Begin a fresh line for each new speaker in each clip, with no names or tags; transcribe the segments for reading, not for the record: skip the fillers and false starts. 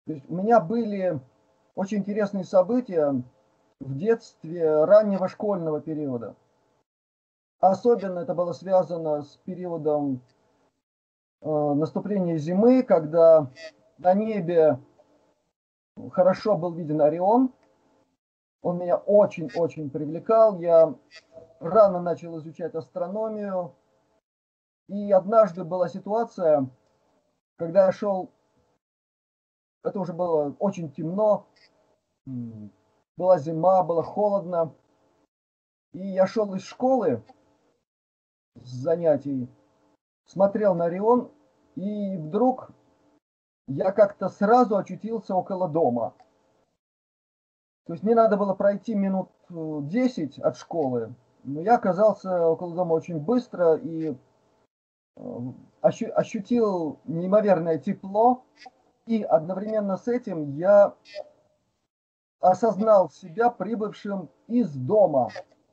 То есть у меня были очень интересные события в детстве раннего школьного периода. Особенно это было связано с периодом наступления зимы, когда на небе хорошо был виден Орион. Он меня очень-очень привлекал. Я рано начал изучать астрономию. И однажды была ситуация, когда я шел, это уже было очень темно, была зима, было холодно. И я шел из школы с занятий, смотрел на Орион, и вдруг я как-то сразу очутился около дома. То есть мне надо было пройти минут 10 от школы, но я оказался около дома очень быстро и ощутил неимоверное тепло, и одновременно с этим я осознал себя прибывшим из дома.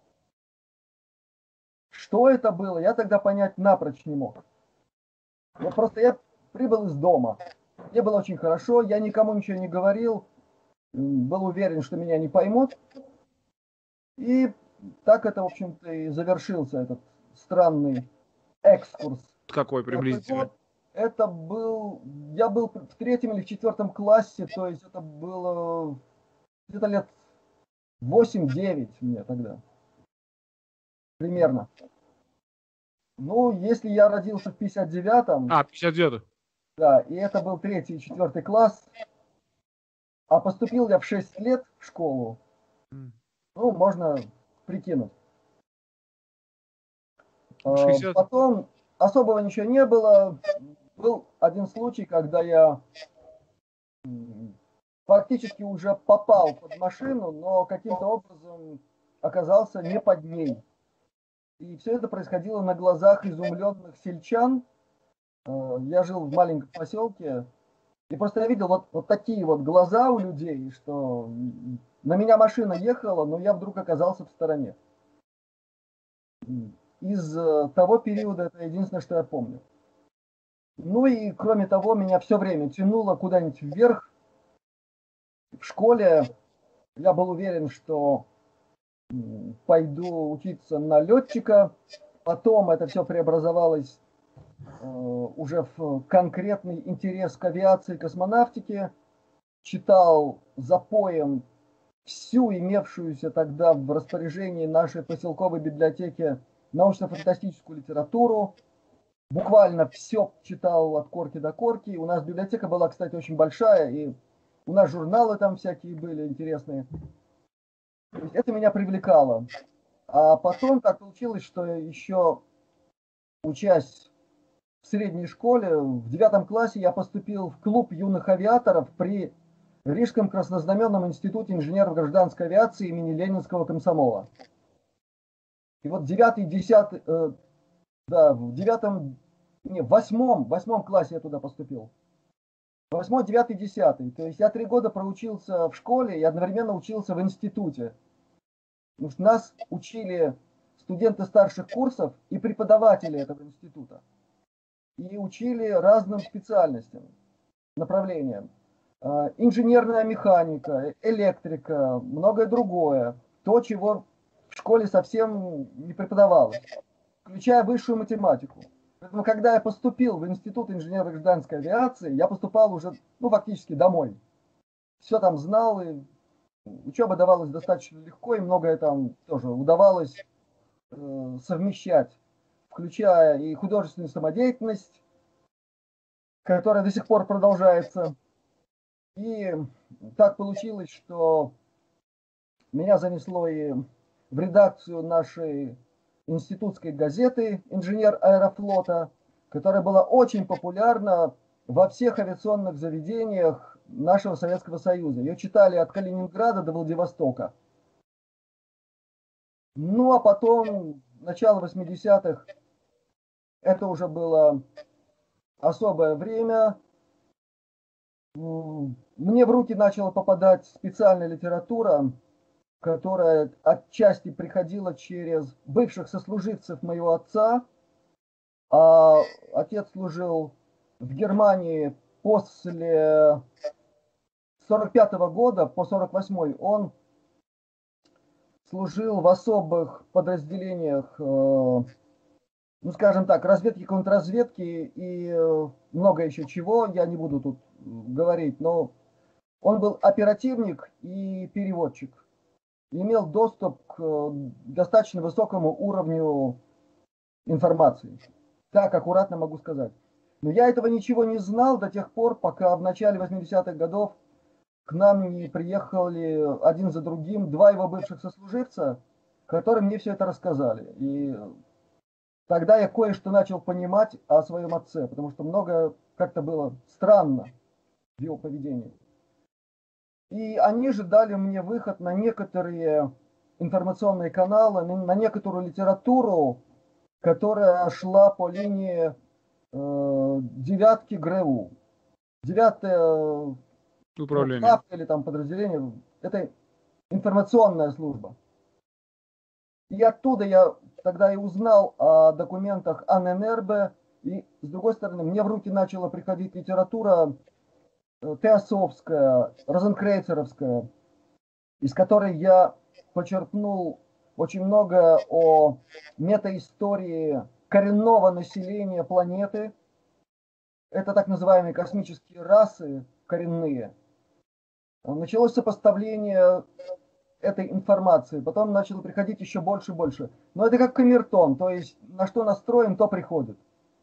Что это было, я тогда понять напрочь не мог. Вот просто я прибыл из дома. Мне было очень хорошо, я никому ничего не говорил, был уверен, что меня не поймут. И так это, в общем-то, и завершился этот странный экскурс.
Какой
Такой
приблизительно?
год. Это был, я был в третьем или в четвертом классе, то есть это было где-то лет 8-9 мне тогда, примерно. Ну, если я родился в 59-м,
59.
да, и это был третий и четвертый класс, а поступил я в 6 лет в школу, ну, можно прикинуть.
60.
Потом особого ничего не было. Был один случай, когда я фактически уже попал под машину, но каким-то образом оказался не под ней. И все это происходило на глазах изумленных сельчан. Я жил в маленьком поселке, и просто я видел вот такие вот глаза у людей, что на меня машина ехала, но я вдруг оказался в стороне. Из того периода это единственное, что я помню. Ну и кроме того, меня все время тянуло куда-нибудь вверх. В школе я был уверен, что пойду учиться на летчика. Потом это все преобразовалось уже в конкретный интерес к авиации и космонавтике. Читал запоем всю имевшуюся тогда в распоряжении нашей поселковой библиотеки научно-фантастическую литературу. Буквально все читал от корки до корки. У нас библиотека была, кстати, очень большая, и у нас журналы там всякие были интересные. То есть это меня привлекало. А потом так получилось, что еще учась в средней школе, в 9 классе я поступил в клуб юных авиаторов при Рижском краснознаменном институте инженеров гражданской авиации имени Ленинского комсомола. И вот 9-10, да, в девятом, не, в восьмом классе я туда поступил. 8, 9, 10. То есть я 3 года проучился в школе и одновременно учился в институте. Потому что нас учили студенты старших курсов и преподаватели этого института. И учили разным специальностям, направлениям. Инженерная механика, электрика, многое другое. То, чего в школе совсем не преподавалось, включая высшую математику. Поэтому, когда я поступил в Институт инженерно-гражданской авиации, я поступал уже, ну, фактически домой. Все там знал, и учеба давалась достаточно легко, и многое там тоже удавалось совмещать, включая и художественную самодеятельность, которая до сих пор продолжается. И так получилось, что меня занесло и в редакцию нашей институтской газеты «Инженер аэрофлота», которая была очень популярна во всех авиационных заведениях нашего Советского Союза. Ее читали от Калининграда до Владивостока. Ну а потом, начало 80-х, это уже было особое время. Мне в руки начала попадать специальная литература, которая отчасти приходила через бывших сослуживцев моего отца. А отец служил в Германии после с 45-го года по 48-й он служил в особых подразделениях, ну, скажем так, разведки, контрразведки и много еще чего, я не буду тут говорить, но он был оперативник и переводчик. Имел доступ к достаточно высокому уровню информации. Так, аккуратно могу сказать. Но я этого ничего не знал до тех пор, пока в начале 80-х годов к нам не приехали один за другим два его бывших сослуживца, которые мне все это рассказали. И тогда я кое-что начал понимать о своем отце, потому что многое как-то было странно в его поведении. И они же дали мне выход на некоторые информационные каналы, на некоторую литературу, которая шла по линии девятки ГРУ. Девятое
управление
или там подразделение, это информационная служба. И оттуда я тогда и узнал о документах Анненербе, и с другой стороны, мне в руки начала приходить литература теософская, розенкрейцеровская, из которой я почерпнул очень много о метаистории коренного населения планеты. Это так называемые космические расы коренные. Началось сопоставление этой информации, потом начало приходить еще больше и больше. Но это как камертон, то есть на что настроен, то приходит.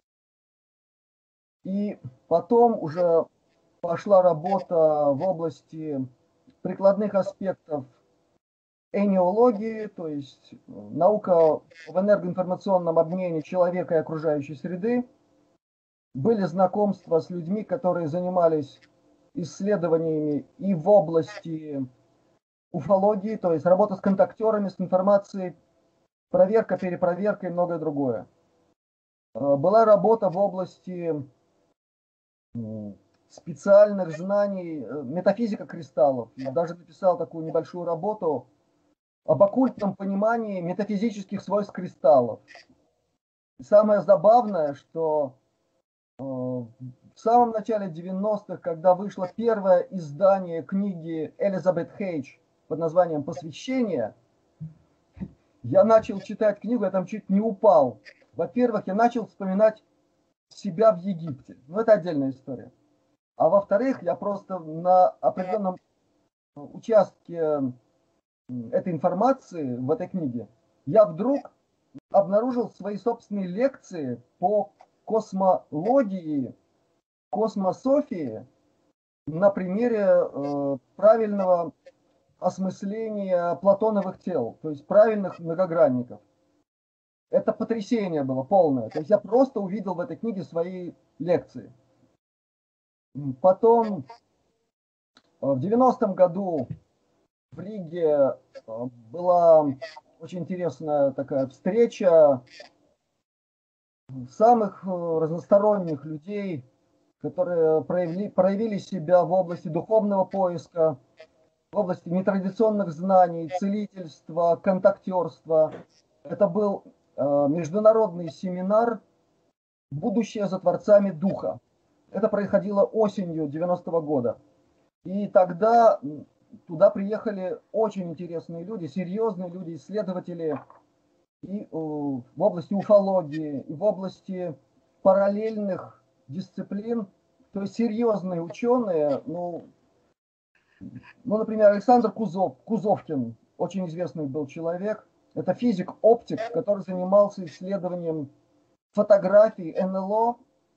И потом уже пошла работа в области прикладных аспектов энеологии, то есть наука в энергоинформационном обмене человека и окружающей среды. Были знакомства с людьми, которые занимались исследованиями и в области уфологии, то есть работа с контактерами, с информацией, проверка, перепроверка и многое другое. Была работа в области специальных знаний, метафизика кристаллов. Даже написал такую небольшую работу об оккультном понимании метафизических свойств кристаллов. И самое забавное, что в самом начале 90-х, когда вышло первое издание книги Элизабет Хейдж под названием «Посвящение», я начал читать книгу, я там чуть не упал. Во-первых, я начал вспоминать себя в Египте. Ну, это отдельная история. А во-вторых, я просто на определенном участке этой информации в этой книге, я вдруг обнаружил свои собственные лекции по космологии, космософии на примере правильного осмысления платоновых тел, то есть правильных многогранников. Это потрясение было полное. То есть я просто увидел в этой книге свои лекции. Потом в 90-м году в Риге была очень интересная такая встреча самых разносторонних людей, которые проявили себя в области духовного поиска, в области нетрадиционных знаний, целительства, контактерства. Это был международный семинар «Будущее за творцами духа». Это происходило осенью 90-го года. И тогда туда приехали очень интересные люди, серьезные люди, исследователи и в области уфологии, и в области параллельных дисциплин, то есть серьезные ученые, например, Александр Кузовкин, очень известный был человек, это физик-оптик, который занимался исследованием фотографий НЛО,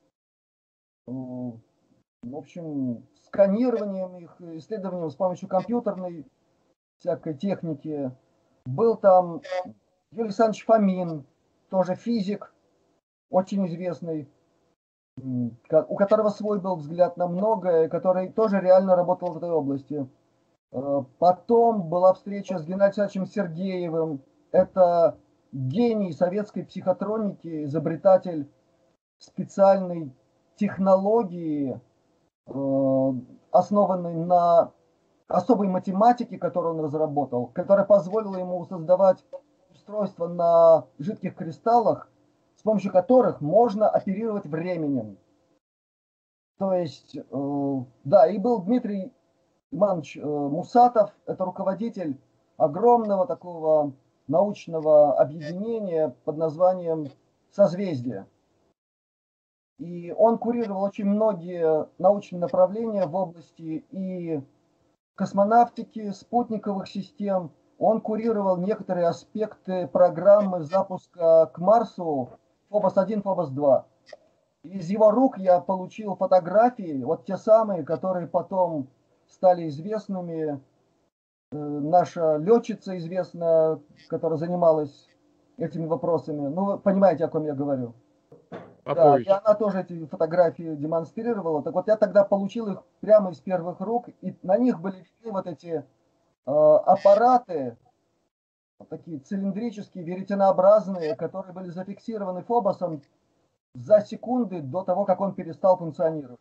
в общем, сканированием их, исследованием с помощью компьютерной всякой техники. Был там Юрий Александрович Фомин, тоже физик, очень известный, у которого свой был взгляд на многое, который тоже реально работал в этой области. Потом была встреча с Геннадием Александровичем Сергеевым. Это гений советской психотроники, изобретатель специальной технологии, основанной на особой математике, которую он разработал, которая позволила ему создавать устройства на жидких кристаллах, с помощью которых можно оперировать временем. То есть, да, и был Дмитрий Иманович Мусатов, это руководитель огромного такого научного объединения под названием «Созвездие». И он курировал очень многие научные направления в области и космонавтики, спутниковых систем. Он курировал некоторые аспекты программы запуска к Марсу Фобос-1, Фобос-2. Из его рук я получил фотографии, вот те самые, которые потом стали известными. Наша летчица известная, которая занималась этими вопросами. Ну, вы понимаете, о ком я говорю. Да, и
Попович.
она тоже эти фотографии демонстрировала. Так вот, я тогда получил их прямо из первых рук, и на них были видны вот эти аппараты, вот такие цилиндрические, веретенообразные, которые были зафиксированы Фобосом за секунды до того, как он перестал функционировать.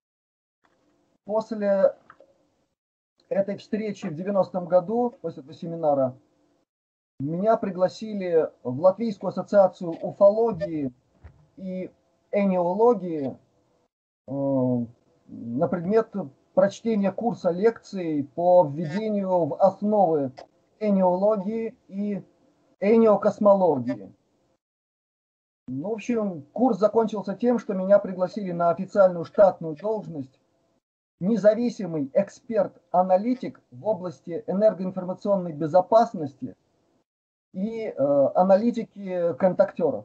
После этой встречи в 90-м году, после этого семинара, меня пригласили в Латвийскую ассоциацию уфологии и энеологии на предмет прочтения курса лекций по введению в основы энеологии и энеокосмологии. Ну, в общем, курс закончился тем, что меня пригласили на официальную штатную должность независимый эксперт-аналитик в области энергоинформационной безопасности и аналитики контактеров.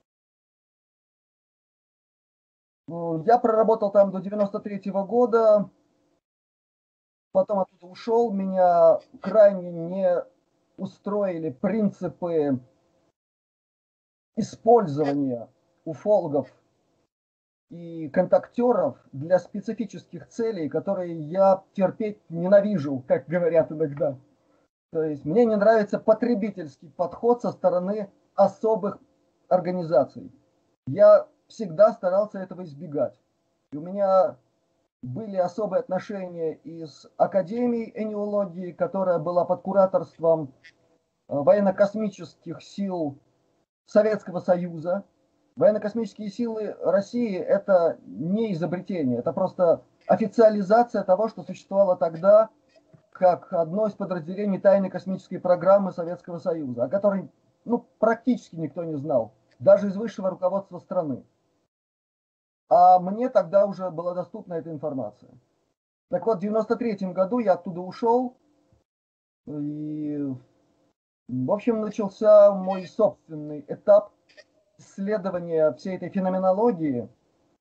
Я проработал там до 93-го года, потом оттуда ушел. Меня крайне не устроили принципы использования уфологов и контактеров для специфических целей, которые я терпеть ненавижу, как говорят иногда. То есть мне не нравится потребительский подход со стороны особых организаций. Я всегда старался этого избегать. И у меня были особые отношения и с Академией энеологии, которая была под кураторством военно-космических сил Советского Союза. Военно-космические силы России – это не изобретение, это просто официализация того, что существовало тогда, как одно из подразделений тайной космической программы Советского Союза, о которой практически никто не знал, даже из высшего руководства страны. А мне тогда уже была доступна эта информация. Так вот, в 93-м году я оттуда ушел, и, в общем, начался мой собственный этап исследования всей этой феноменологии.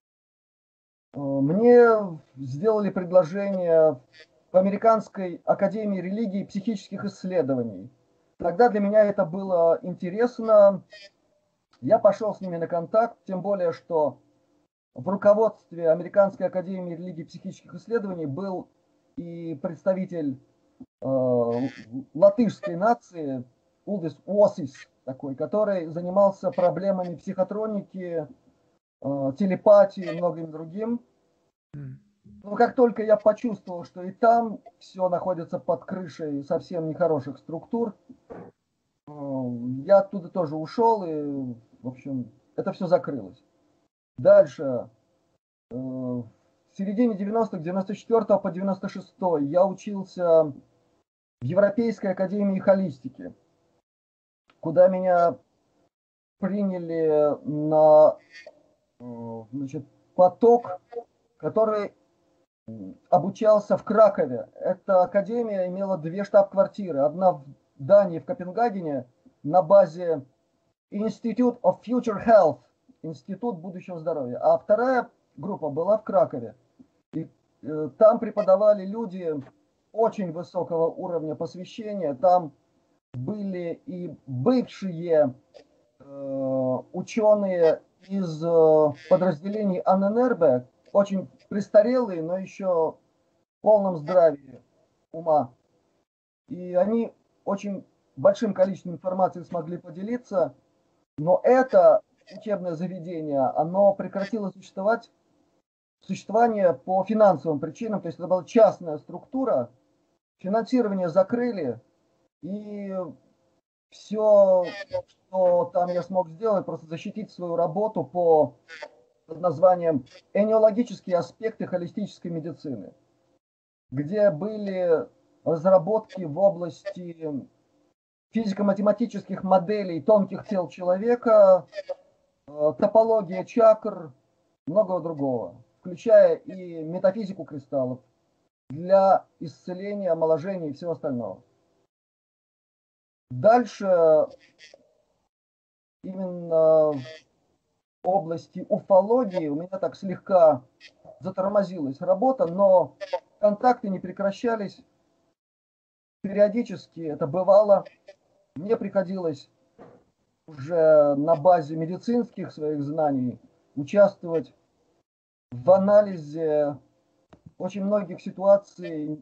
Мне сделали предложение в Американской академии религии и психических исследований. Тогда для меня это было интересно. Я пошел с ними на контакт, тем более, что в руководстве Американской академии религии и психических исследований был и представитель латышской нации, Улдис Уосис, такой, который занимался проблемами психотроники, телепатии и многим другим. Но как только я почувствовал, что и там все находится под крышей совсем нехороших структур, я оттуда тоже ушел, и, в общем, это все закрылось. Дальше, в середине 90-х, 94 по 96 я учился в Европейской академии холистики, куда меня приняли на поток, который обучался в Кракове. Эта академия имела две штаб-квартиры. Одна в Дании, в Копенгагене, на базе Institute of Future Health, Институт будущего здоровья. А вторая группа была в Кракове. И там преподавали люди очень высокого уровня посвящения. Там были и бывшие ученые из подразделений АННРБ, очень престарелые, но еще в полном здравии ума. И они очень большим количеством информации смогли поделиться, но это учебное заведение, оно прекратило существование по финансовым причинам, то есть это была частная структура, финансирование закрыли, и все, что там я смог сделать, просто защитить свою работу под названием «Энеологические аспекты холистической медицины». где были разработки в области физико-математических моделей тонких тел человека, топология чакр, многого другого, включая и метафизику кристаллов для исцеления, омоложения и всего остального. Дальше именно в области уфологии у меня так слегка затормозилась работа, но контакты не прекращались. Периодически это бывало. Мне приходилось уже на базе медицинских своих знаний участвовать в анализе очень многих ситуаций,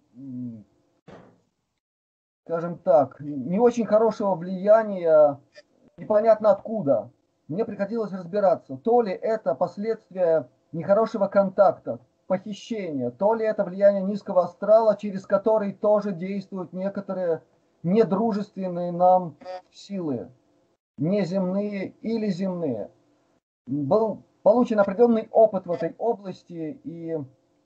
скажем так, не очень хорошего влияния, непонятно откуда. Мне приходилось разбираться, то ли это последствия нехорошего контакта, похищения, то ли это влияние низкого астрала, через который тоже действуют некоторые недружественные нам силы, неземные или земные. Был получен определенный опыт в этой области, и,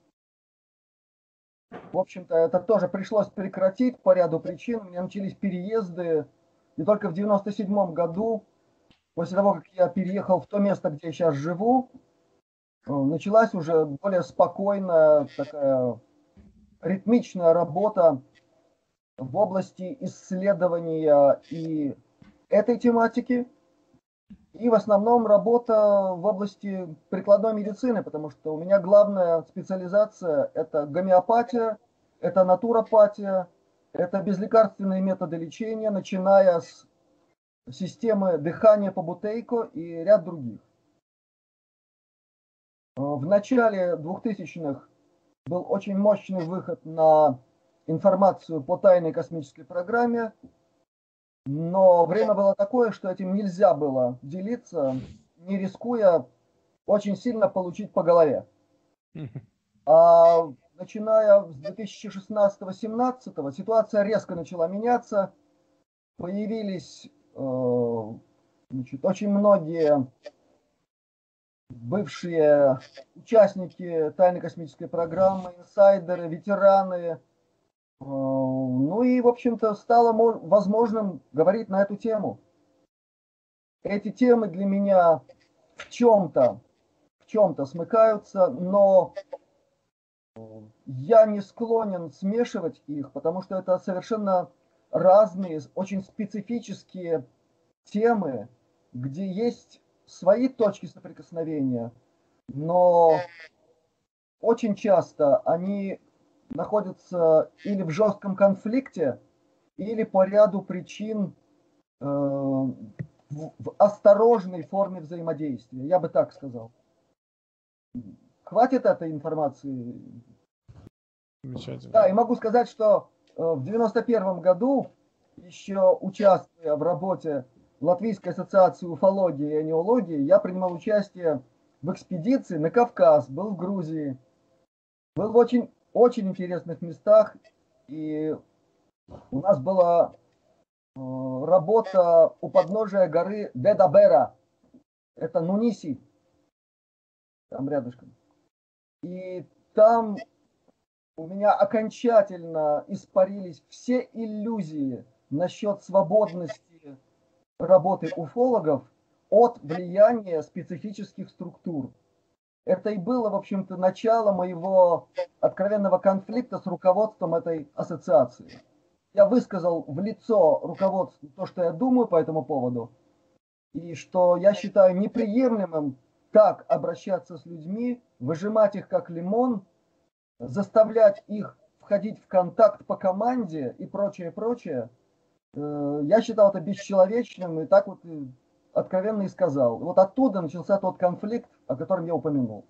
в общем-то, это тоже пришлось прекратить по ряду причин. У меня начались переезды, и только в 97 году, после того, как я переехал в то место, где я сейчас живу, началась уже более спокойная, такая ритмичная работа в области исследования и этой тематики, и в основном работа в области прикладной медицины, потому что у меня главная специализация – это гомеопатия, это натуропатия, это безлекарственные методы лечения, начиная с системы дыхания по Бутейко и ряд других. В начале 2000-х был очень мощный выход на информацию по тайной космической программе, но время было такое, что этим нельзя было делиться, не рискуя очень сильно получить по голове. А начиная с 2016-2017 ситуация резко начала меняться, появились очень многие бывшие участники тайной космической программы, инсайдеры, ветераны. Ну и, в общем-то, стало возможным говорить на эту тему. Эти темы для меня в чем-то смыкаются, но я не склонен смешивать их, потому что это совершенно разные, очень специфические темы, где есть свои точки соприкосновения, но очень часто они находятся или в жестком конфликте, или по ряду причин в осторожной форме взаимодействия, я бы так сказал. Хватит этой информации?
Замечательно.
Да, и могу сказать, что в 91 году, еще участвуя в работе Латвийской ассоциации уфологии и анеологии, я принимал участие в экспедиции на Кавказ, был в Грузии, был в очень, очень интересных местах, и у нас была работа у подножия горы Дедабера, это Нуниси, там рядышком. И там у меня окончательно испарились все иллюзии насчет свободности работы уфологов от влияния специфических структур. Это и было, в общем-то, начало моего откровенного конфликта с руководством этой ассоциации. Я высказал в лицо руководству то, что я думаю по этому поводу, и что я считаю неприемлемым так обращаться с людьми, выжимать их как лимон, заставлять их входить в контакт по команде и прочее, прочее. Я считал это бесчеловечным и так вот откровенно и сказал. Вот оттуда начался тот конфликт, о котором я упомянул.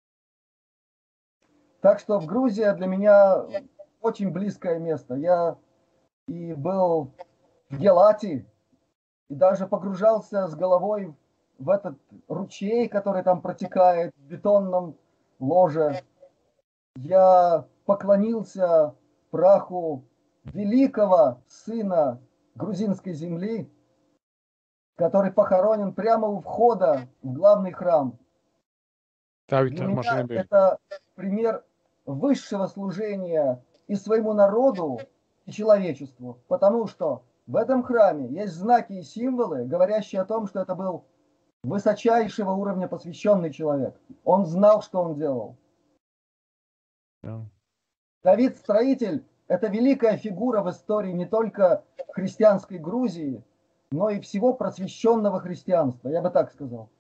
Так что в Грузии для меня очень близкое место. Я и был в Гелати, и даже погружался с головой в этот ручей, который там протекает в бетонном ложе. Я поклонился праху великого сына грузинской земли, который похоронен прямо у входа в главный храм. Для меня это пример высшего служения и своему народу, и человечеству. Потому что в этом храме есть знаки и символы, говорящие о том, что это был высочайшего уровня посвященный человек. Он знал, что он делал.
Да.
Давид Строитель – это великая фигура в истории не только христианской Грузии, но и всего просвещенного христианства, я бы так сказал.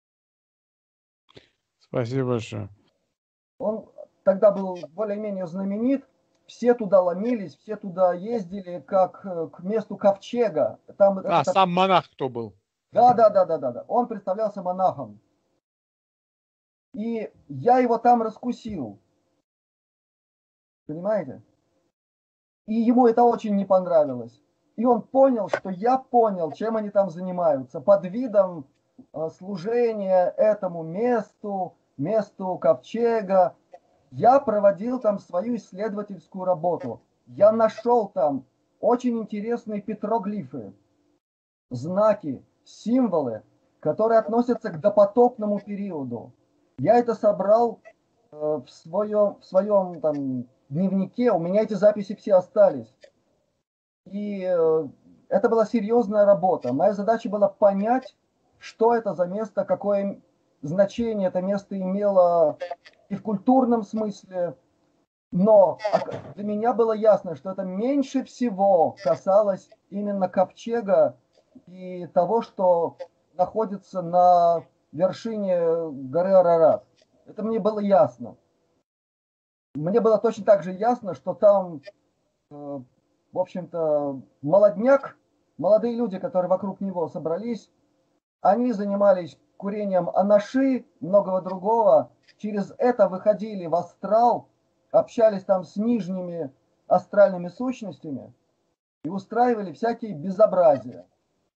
Спасибо большое.
Он тогда был более-менее знаменит, все туда ломились, все туда ездили как к месту ковчега. Там
Сам монах кто был?
Да. Он представлялся монахом. И я его там раскусил. Понимаете? И ему это очень не понравилось. И он понял, что я понял, чем они там занимаются. Под видом служения этому месту ковчега. Я проводил там свою исследовательскую работу. Я нашел там очень интересные петроглифы, знаки, символы, которые относятся к допотопному периоду. Я это собрал в своем там, дневнике, у меня эти записи все остались. И это была серьезная работа. Моя задача была понять, что это за место, какое значение это место имело и в культурном смысле. Но для меня было ясно, что это меньше всего касалось именно ковчега и того, что находится на вершине горы Арарат. Это мне было ясно. Мне было точно так же ясно, что там, в общем-то, молодняк, молодые люди, которые вокруг него собрались, они занимались курением анаши, многого другого. Через это выходили в астрал, общались там с нижними астральными сущностями и устраивали всякие безобразия.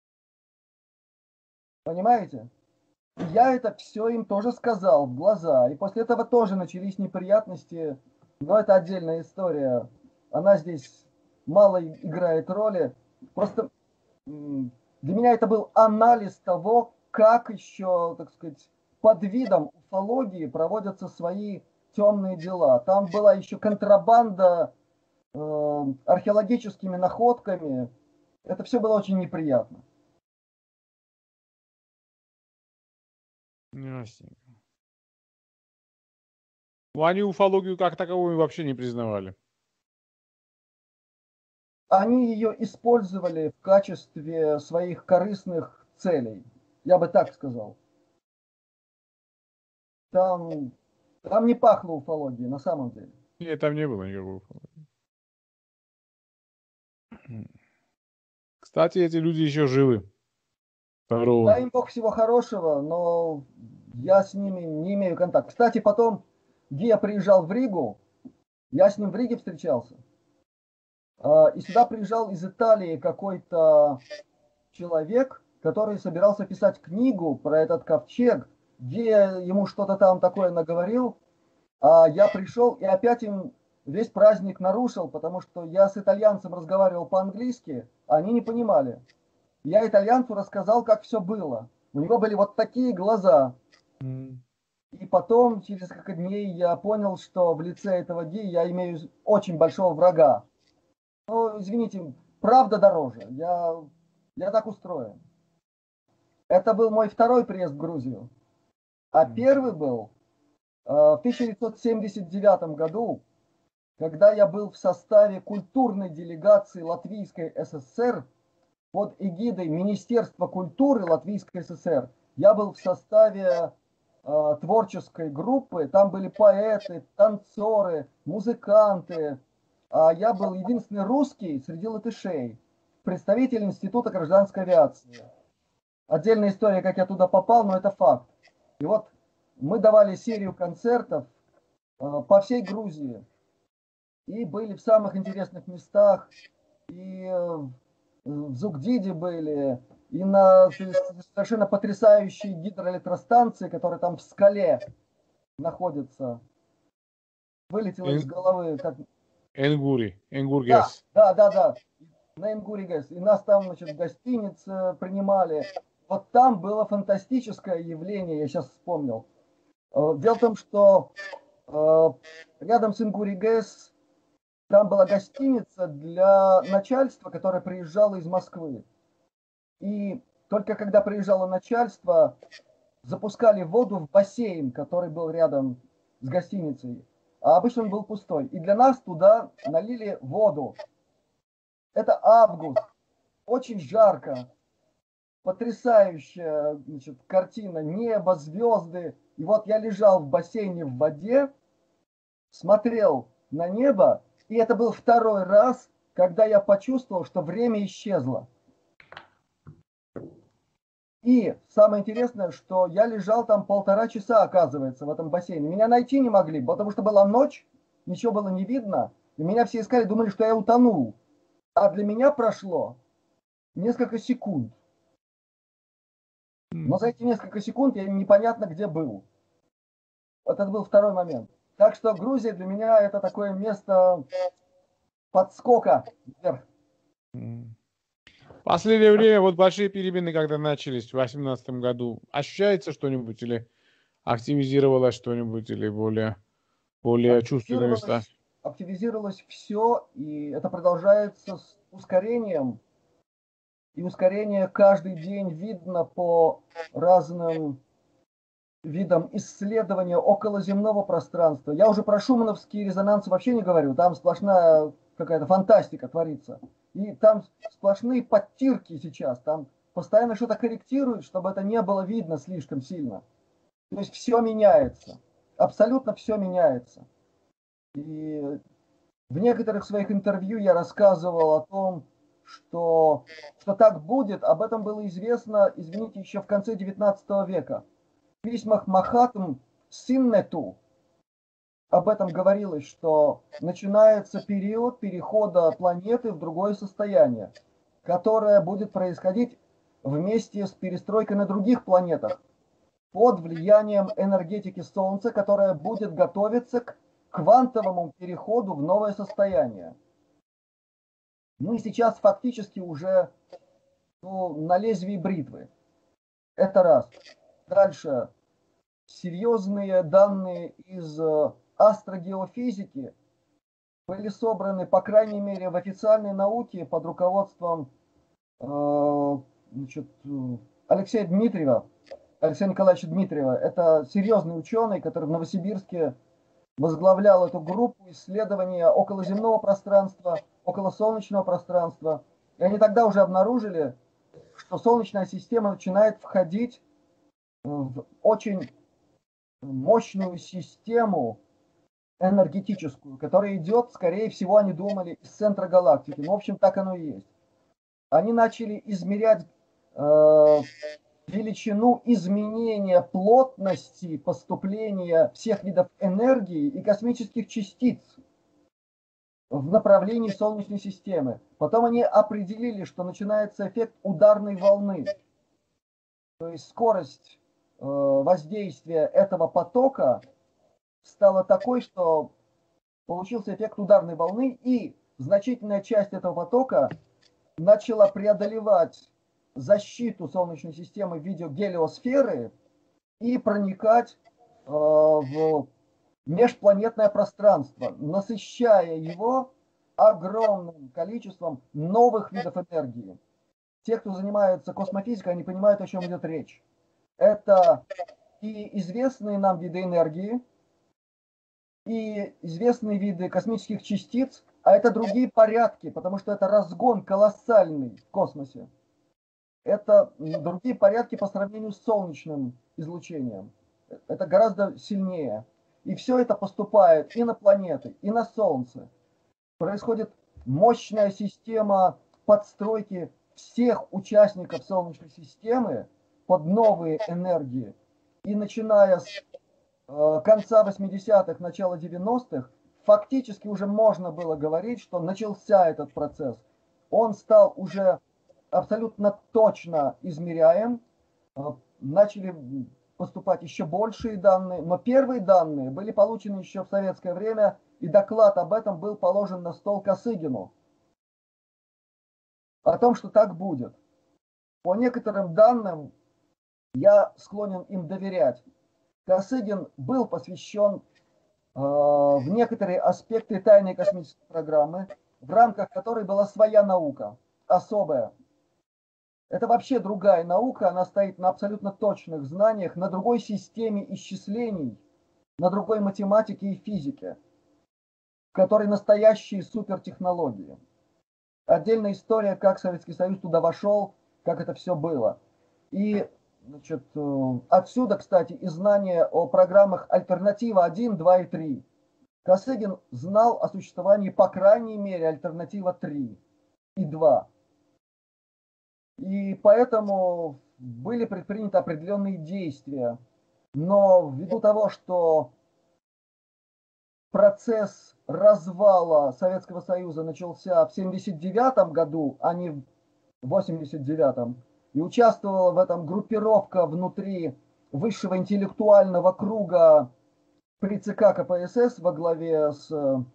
Понимаете? И я это все им тоже сказал в глаза. И после этого тоже начались неприятности. Но это отдельная история. Она здесь мало играет роли. Просто для меня это был анализ того, как еще, так сказать, под видом уфологии проводятся свои темные дела. Там была еще контрабанда археологическими находками. Это все было очень неприятно.
Ясненько. Ну, они уфологию как таковую вообще не признавали.
Они ее использовали в качестве своих корыстных целей. Я бы так сказал. Там не пахло уфологией на самом деле.
Нет, там не было никакой уфологии. Кстати, эти люди еще живы. Здорово.
Дай им Бог всего хорошего, но я с ними не имею контакта. Кстати, потом, где я приезжал в Ригу, я с ним в Риге встречался. И сюда приезжал из Италии какой-то человек, который собирался писать книгу про этот ковчег, где ему что-то там такое наговорил. А я пришел и опять им весь праздник нарушил, потому что я с итальянцем разговаривал по-английски, а они не понимали. Я итальянцу рассказал, как все было. У него были вот такие глаза. И потом, через несколько дней, я понял, что в лице этого Ди я имею очень большого врага. Ну, извините, правда дороже. Я так устроен. Это был мой второй приезд в Грузию. А первый был в 1979 году, когда я был в составе культурной делегации Латвийской ССР под эгидой Министерства культуры Латвийской ССР. Я был в составе творческой группы, там были поэты, танцоры, музыканты. А я был единственный русский среди латышей, представитель Института гражданской авиации. Отдельная история, как я туда попал, но это факт. И вот мы давали серию концертов по всей Грузии. И были в самых интересных местах. И в Зугдиде были, и на совершенно потрясающей гидроэлектростанции, которая там в скале находится. Вылетело из головы. Как...
Энгургес.
Да. На Энгури-ГЭС. И нас там, значит, в гостинице принимали. Вот там было фантастическое явление, я сейчас вспомнил. Дело в том, что рядом с Ингури-ГЭС Там была гостиница для начальства, которое приезжало из Москвы. И только когда приезжало начальство, запускали воду в бассейн, который был рядом с гостиницей. А обычно он был пустой. И для нас туда налили воду. Это август. Очень жарко. Потрясающая, значит, картина. Небо, звезды. И вот я лежал в бассейне в воде, смотрел на небо. И это был второй раз, когда я почувствовал, что время исчезло. И самое интересное, что я лежал там 1,5 часа, оказывается, в этом бассейне. Меня найти не могли, потому что была ночь, ничего было не видно. И меня все искали, думали, что я утонул. А для меня прошло несколько секунд. Но за эти несколько секунд я непонятно где был. Вот это был второй момент. Так что Грузия для меня это такое место подскока вверх.
В последнее время вот большие перемены, когда начались в 2018 году, ощущается что-нибудь или активизировалось что-нибудь, или более чувственные места?
Активизировалось все, и это продолжается с ускорением. И ускорение каждый день видно по разным видам исследования околоземного пространства. Я уже про шумановские резонансы вообще не говорю. Там сплошная какая-то фантастика творится. И там сплошные подтирки сейчас. Там постоянно что-то корректируют, чтобы это не было видно слишком сильно. То есть все меняется. Абсолютно все меняется. И в некоторых своих интервью я рассказывал о том, что так будет. Об этом было известно, извините, еще в конце 19 века. В письмах Махатм Синнету об этом говорилось, что начинается период перехода планеты в другое состояние, которое будет происходить вместе с перестройкой на других планетах под влиянием энергетики Солнца, которая будет готовиться к квантовому переходу в новое состояние. Мы сейчас фактически уже на лезвии бритвы. Это раз. Дальше. Серьезные данные из астрогеофизики были собраны, по крайней мере, в официальной науке под руководством значит, Алексея Николаевича Дмитриева. Это серьезный ученый, который в Новосибирске возглавлял эту группу исследования околоземного пространства, околосолнечного пространства. И они тогда уже обнаружили, что Солнечная система начинает входить в очень мощную систему энергетическую, которая идет, скорее всего, они думали, из центра галактики. Ну, в общем, так оно и есть. Они начали измерять величину изменения плотности поступления всех видов энергии и космических частиц в направлении Солнечной системы. Потом они определили, что начинается эффект ударной волны. То есть скорость воздействия этого потока стала такой, что получился эффект ударной волны, и значительная часть этого потока начала преодолевать защиту Солнечной системы в виде гелиосферы и проникать в межпланетное пространство, насыщая его огромным количеством новых видов энергии. Те, кто занимается космофизикой, они понимают, о чем идет речь. Это и известные нам виды энергии, и известные виды космических частиц, а это другие порядки, потому что это разгон колоссальный в космосе. Это другие порядки по сравнению с солнечным излучением. Это гораздо сильнее. И все это поступает и на планеты, и на Солнце. Происходит мощная система подстройки всех участников Солнечной системы под новые энергии. И начиная с конца 80-х, начала 90-х, фактически уже можно было говорить, что начался этот процесс. Он стал уже абсолютно точно измеряем. Начали поступать еще большие данные, но первые данные были получены еще в советское время, и доклад об этом был положен на стол Косыгину. О том, что так будет. По некоторым данным, я склонен им доверять. Косыгин был посвящен в некоторые аспекты тайной космической программы, в рамках которой была своя наука, особая. Это вообще другая наука, она стоит на абсолютно точных знаниях, на другой системе исчислений, на другой математике и физике, в которой настоящие супертехнологии. Отдельная история, как Советский Союз туда вошел, как это все было. И значит, отсюда, кстати, и знание о программах «Альтернатива 1, 2 и 3». Косыгин знал о существовании, по крайней мере, «Альтернатива 3 и 2». И поэтому были предприняты определенные действия. Но ввиду того, что процесс развала Советского Союза начался в 1979 году, а не в 1989, и участвовала в этом группировка внутри высшего интеллектуального круга при ЦК КПСС во главе с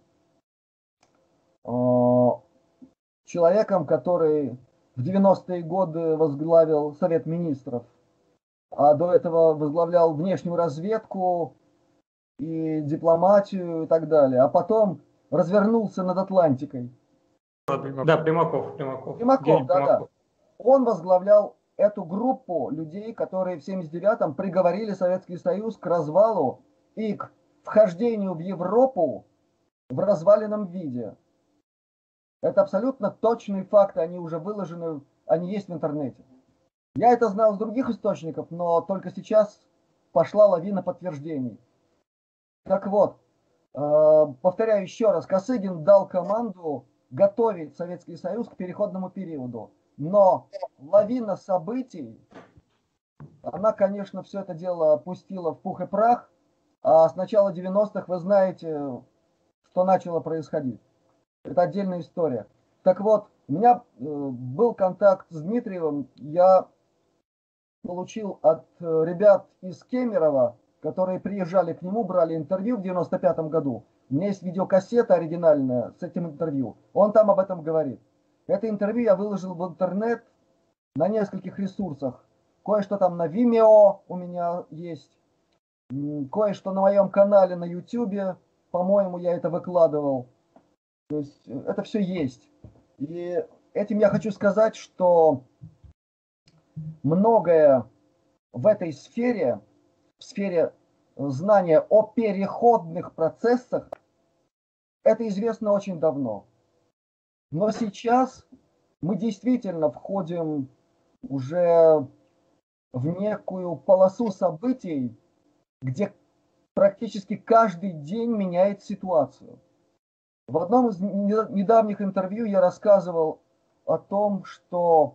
человеком, который в 90-е годы возглавил Совет Министров, а до этого возглавлял внешнюю разведку и дипломатию и так далее, а потом развернулся над Атлантикой.
Да, Примаков.
Примаков, да. Он возглавлял эту группу людей, которые в 1979-м приговорили Советский Союз к развалу и к вхождению в Европу в разваленном виде. Это абсолютно точные факты, они уже выложены, они есть в интернете. Я это знал с других источников, но только сейчас пошла лавина подтверждений. Так вот, повторяю еще раз, Косыгин дал команду готовить Советский Союз к переходному периоду. Но лавина событий, она, конечно, все это дело пустила в пух и прах, а с начала 90-х вы знаете, что начало происходить. Это отдельная история. Так вот, у меня был контакт с Дмитриевым, я получил от ребят из Кемерово, которые приезжали к нему, брали интервью в 95-м году. У меня есть видеокассета оригинальная с этим интервью. Он там об этом говорит. Это интервью я выложил в интернет на нескольких ресурсах. Кое-что там на Vimeo у меня есть. Кое-что на моем канале на YouTube. По-моему, я это выкладывал. То есть это все есть. И этим я хочу сказать, что многое в этой сфере, в сфере знания о переходных процессах, это известно очень давно. Но сейчас мы действительно входим уже в некую полосу событий, где практически каждый день меняет ситуацию. В одном из недавних интервью я рассказывал о том, что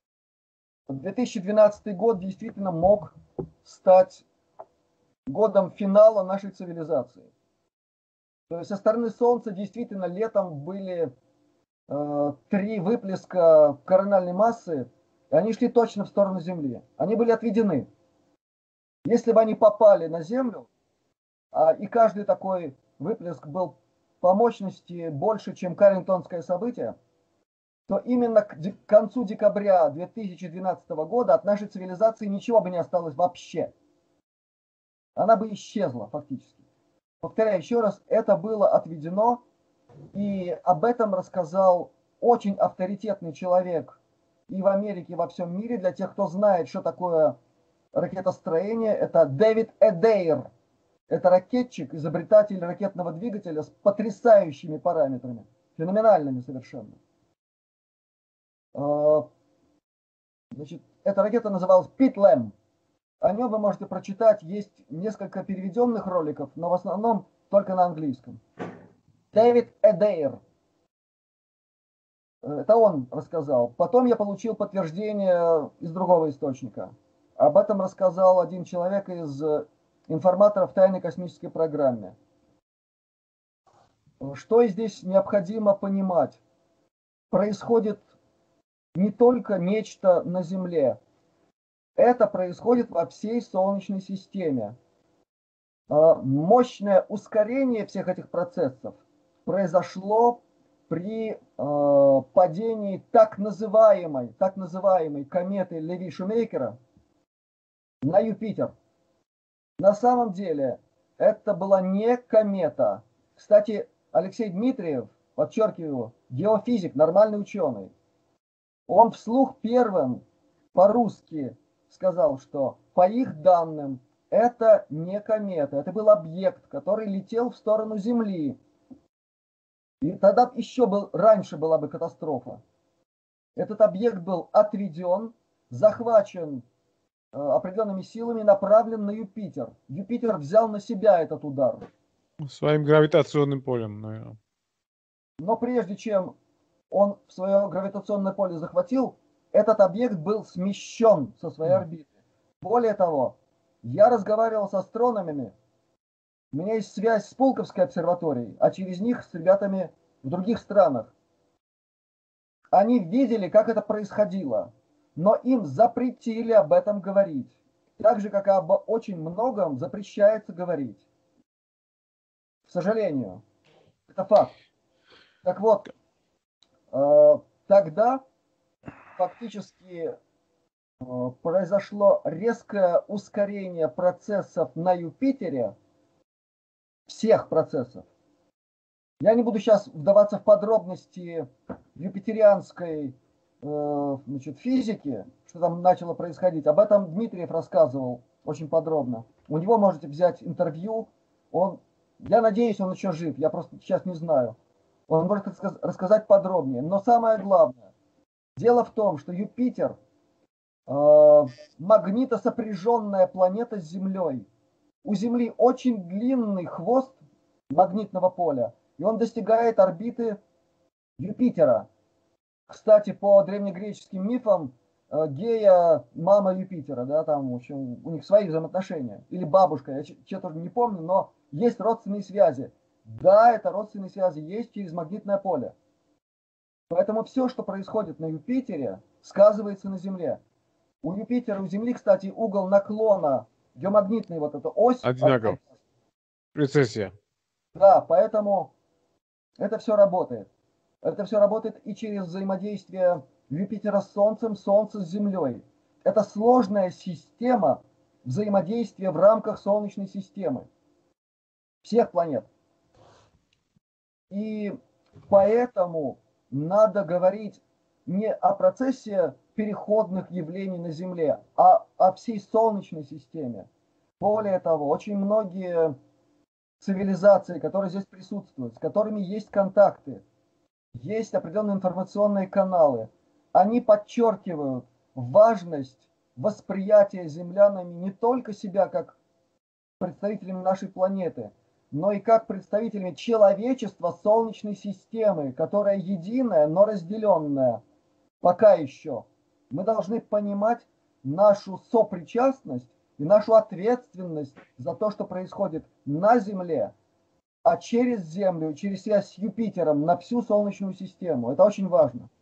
2012 год действительно мог стать годом финала нашей цивилизации. То есть со стороны Солнца действительно летом были 3 выплеска корональной массы, и они шли точно в сторону Земли. Они были отведены. Если бы они попали на Землю, и каждый такой выплеск был по мощности больше, чем Каррингтонское событие, то именно к концу декабря 2012 года от нашей цивилизации ничего бы не осталось вообще. Она бы исчезла фактически. Повторяю еще раз, это было отведено, и об этом рассказал очень авторитетный человек и в Америке, и во всем мире. Для тех, кто знает, что такое ракетостроение, это Дэвид Эдейр. Это ракетчик, изобретатель ракетного двигателя с потрясающими параметрами, феноменальными совершенно. Значит, эта ракета называлась Питлэм. О нем вы можете прочитать, есть несколько переведенных роликов, но в основном только на английском. Дэвид Эдейр. Это он рассказал. Потом я получил подтверждение из другого источника. Об этом рассказал один человек из информаторов тайной космической программе. Что здесь необходимо понимать? Происходит не только нечто на Земле. Это происходит во всей Солнечной системе. Мощное ускорение всех этих процессов произошло при падении так называемой кометы Леви-Шумейкера на Юпитер. На самом деле, это была не комета. Кстати, Алексей Дмитриев, подчеркиваю, геофизик, нормальный ученый, он вслух первым по-русски сказал, что по их данным это не комета, это был объект, который летел в сторону Земли. И тогда раньше была бы катастрофа. Этот объект был отведен, захвачен определенными силами, направлен на Юпитер. Юпитер взял на себя этот удар.
Своим гравитационным полем, наверное.
Но прежде чем он свое гравитационное поле захватил, этот объект был смещен со своей орбиты. Более того, я разговаривал с астрономами, у меня есть связь с Пулковской обсерваторией, а через них с ребятами в других странах. Они видели, как это происходило, но им запретили об этом говорить. Так же, как и об очень многом запрещается говорить. К сожалению, это факт. Так вот, тогда фактически произошло резкое ускорение процессов на Юпитере, всех процессов. Я не буду сейчас вдаваться в подробности юпитерианской физики, что там начало происходить. Об этом Дмитриев рассказывал очень подробно. У него можете взять интервью. Я надеюсь, он еще жив, я просто сейчас не знаю. Он может рассказать подробнее. Но самое главное, дело в том, что Юпитер магнитосопряженная планета с Землей. У Земли очень длинный хвост магнитного поля, и он достигает орбиты Юпитера. Кстати, по древнегреческим мифам, Гея мама Юпитера, да, там, в общем, у них свои взаимоотношения. Или бабушка, я что-то не помню, но есть родственные связи. Да, это родственные связи есть через магнитное поле. Поэтому все, что происходит на Юпитере, сказывается на Земле. У Юпитера, у Земли, кстати, угол наклона, геомагнитный вот эта ось.
Одинаков. Прецессия.
Да, поэтому это все работает. Это все работает и через взаимодействие Юпитера с Солнцем, Солнца с Землей. Это сложная система взаимодействия в рамках Солнечной системы. Всех планет. И поэтому надо говорить не о процессе переходных явлений на Земле, а о всей Солнечной системе. Более того, очень многие цивилизации, которые здесь присутствуют, с которыми есть контакты, есть определенные информационные каналы, они подчеркивают важность восприятия землянами не только себя как представителями нашей планеты, но и как представителями человечества Солнечной системы, которая единая, но разделенная. Пока еще. Мы должны понимать нашу сопричастность и нашу ответственность за то, что происходит на Земле, а через Землю, через связь с Юпитером на всю Солнечную систему. Это очень важно.